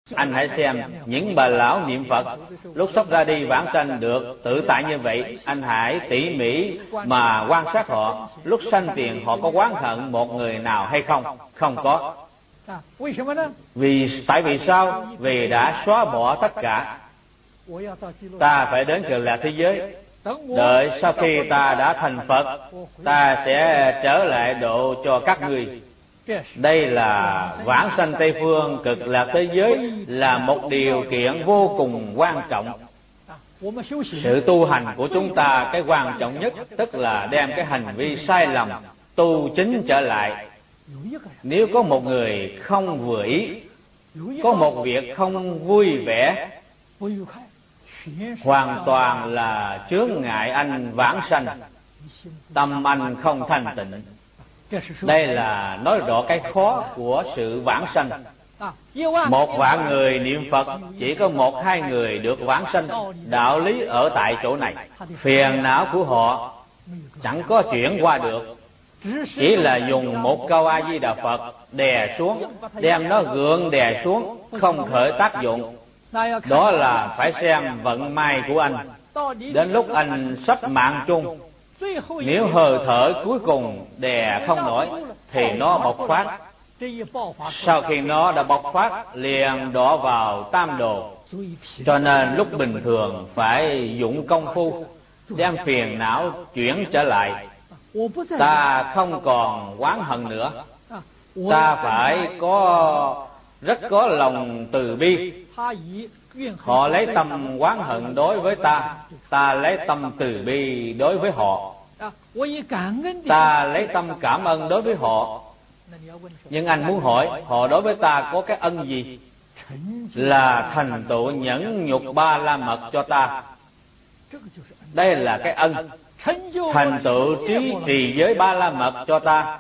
Anh hãy xem những bà lão niệm Phật lúc sắp ra đi vãng sanh được tự tại như vậy. Anh hãy tỉ mỉ mà quan sát họ. Lúc sanh tiền họ có oán hận một người nào hay không? Không có. Tại vì sao? Vì đã xóa bỏ tất cả. Ta phải đến Cực Lạc thế giới. Đợi sau khi ta đã thành Phật, ta sẽ trở lại độ cho các ngươi. Đây là vãng sanh Tây Phương Cực Lạc thế giới là một điều kiện vô cùng quan trọng. Sự tu hành của chúng ta, cái quan trọng nhất tức là đem cái hành vi sai lầm tu chính trở lại. Nếu có một người không vừa ý, có một việc không vui vẻ, hoàn toàn là chướng ngại anh vãng sanh, tâm anh không thanh tịnh. Đây là nói rõ cái khó của sự vãng sanh. 1.000.000 người niệm Phật, chỉ có 1-2 người được vãng sanh. Đạo lý ở tại chỗ này. Phiền não của họ chẳng có chuyển qua được, chỉ là dùng một câu A Di Đà Phật đè xuống, đem nó gượng đè xuống, không khởi tác dụng. Đó là phải xem vận may của anh. Đến lúc anh sắp mạng chung, nếu hơi thở cuối cùng đè không nổi thì nó bộc phát. Sau khi nó đã bộc phát liền đổ vào tam đồ. Cho nên lúc bình thường phải dụng công phu đem phiền não chuyển trở lại. Ta không còn oán hận nữa. Ta phải rất có lòng từ bi. Họ lấy tâm oán hận đối với ta, ta lấy tâm từ bi đối với họ. Ta lấy tâm cảm ơn đối với họ. Nhưng anh muốn hỏi, họ đối với ta có cái ân gì? Là thành tựu nhẫn nhục ba la mật cho ta. Đây là cái ân. Thành tựu trí trì giới ba la mật cho ta.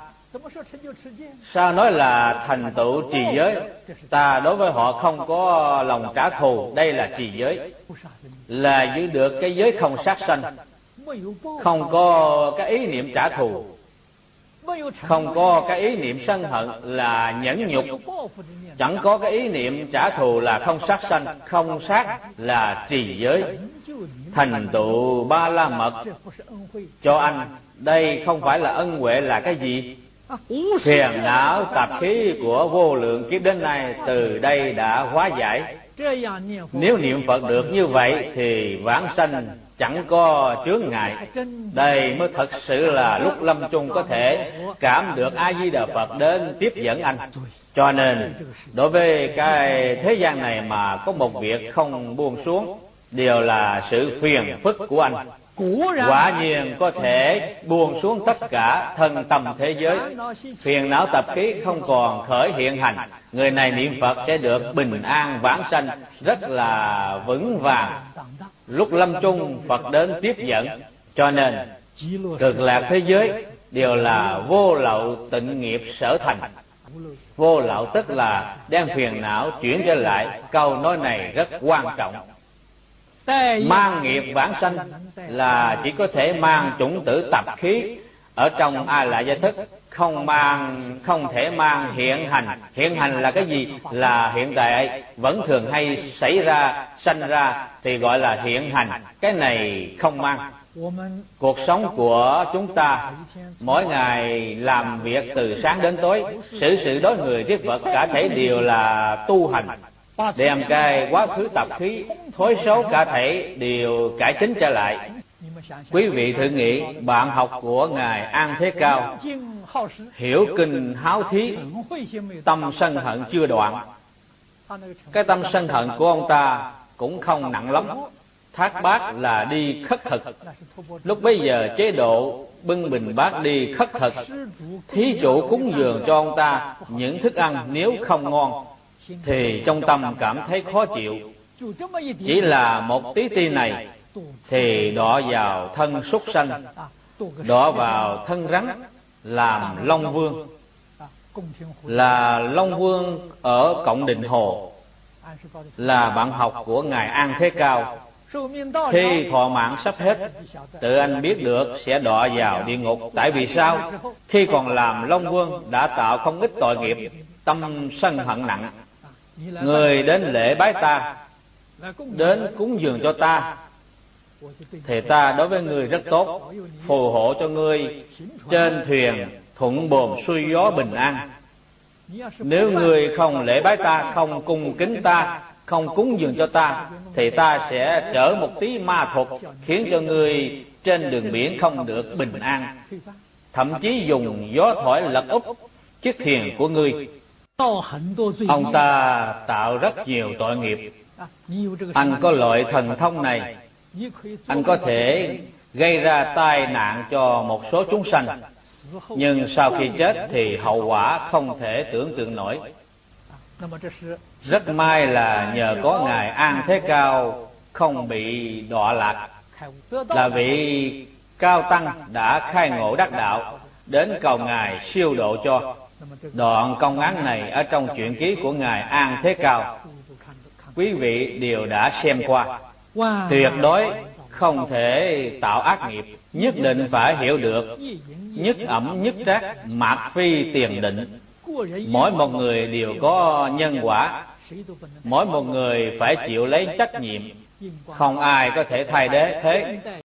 Sao nói là thành tựu trì giới? Ta đối với họ không có lòng trả thù. Đây là trì giới, là giữ được cái giới không sát sanh, không có cái ý niệm trả thù, không có cái ý niệm sân hận là nhẫn nhục, chẳng có cái ý niệm trả thù là không sát sanh, không sát là trì giới. Thành tựu ba la mật cho anh, đây không phải là ân huệ là cái gì? Phiền não tạp khí của vô lượng kiếp đến nay từ đây đã hóa giải. Nếu niệm Phật được như vậy thì vãng sanh chẳng có chướng ngại. Đây mới thật sự là lúc lâm chung có thể cảm được A Di Đà Phật đến tiếp dẫn anh. Cho nên đối với cái thế gian này mà có một việc không buông xuống, đều là sự phiền phức của anh. Quả nhiên có thể buông xuống tất cả thân tâm thế giới, phiền não tập khí không còn khởi hiện hành. Người này niệm Phật sẽ được bình an vãng sanh rất là vững vàng. Lúc lâm chung Phật đến tiếp dẫn. Cho nên Cực Lạc thế giới đều là vô lậu tịnh nghiệp sở thành. Vô lậu tức là đem phiền não chuyển trở lại. Câu nói này rất quan trọng. Mang nghiệp vãng sanh là chỉ có thể mang chủng tử tập khí ở trong A Lại Gia Thức, không thể mang hiện hành. Hiện hành là cái gì? Là hiện tại vẫn thường hay xảy ra, sanh ra thì gọi là hiện hành. Cái này không mang. Cuộc sống của chúng ta mỗi ngày làm việc từ sáng đến tối, xử sự đối người tiếp vật cả thể đều là tu hành, đem cái quá khứ tập khí thối xấu cả thể đều cải chính trở lại. Quý vị thử nghĩ, bạn học của Ngài An Thế Cao, hiểu kinh háo thí, tâm sân hận chưa đoạn. Cái tâm sân hận của ông ta cũng không nặng lắm. Thác bát là đi khất thực. Lúc bấy giờ chế độ bưng bình bát đi khất thực, thí chủ cúng dường cho ông ta những thức ăn nếu không ngon thì trong tâm cảm thấy khó chịu. Chỉ là một tí ti này thì đọa vào thân súc sanh, đọa vào thân rắn làm Long Vương. Là Long Vương ở Cộng Định Hồ, là bạn học của Ngài An Thế Cao. Khi thọ mạng sắp hết, tự anh biết được sẽ đọa vào địa ngục. Tại vì sao? Khi còn làm Long Vương đã tạo không ít tội nghiệp, tâm sân hận nặng. người đến lễ bái ta, đến cúng dường cho ta, thì ta đối với người rất tốt, phù hộ cho ngươi trên thuyền thuận buồm xuôi gió bình an. Nếu ngươi không lễ bái ta, không cung kính ta, không cúng dường cho ta, thì ta sẽ trở một tí ma thuật, khiến cho ngươi trên đường biển không được bình an, thậm chí dùng gió thổi lật úp chiếc thuyền của ngươi. Ông ta tạo rất nhiều tội nghiệp. Anh có loại thần thông này, anh có thể gây ra tai nạn cho một số chúng sanh, nhưng sau khi chết thì hậu quả không thể tưởng tượng nổi. Rất may là nhờ có Ngài An Thế Cao không bị đọa lạc, là vị cao tăng đã khai ngộ đắc đạo, đến cầu Ngài siêu độ cho. Đoạn công án này ở trong truyện ký của Ngài An Thế Cao, quý vị đều đã xem qua. Tuyệt đối không thể tạo ác nghiệp, nhất định phải hiểu được nhất ẩm nhất trác, mạt phi tiền định. Mỗi một người đều có nhân quả, mỗi một người phải chịu lấy trách nhiệm, không ai có thể thay thế.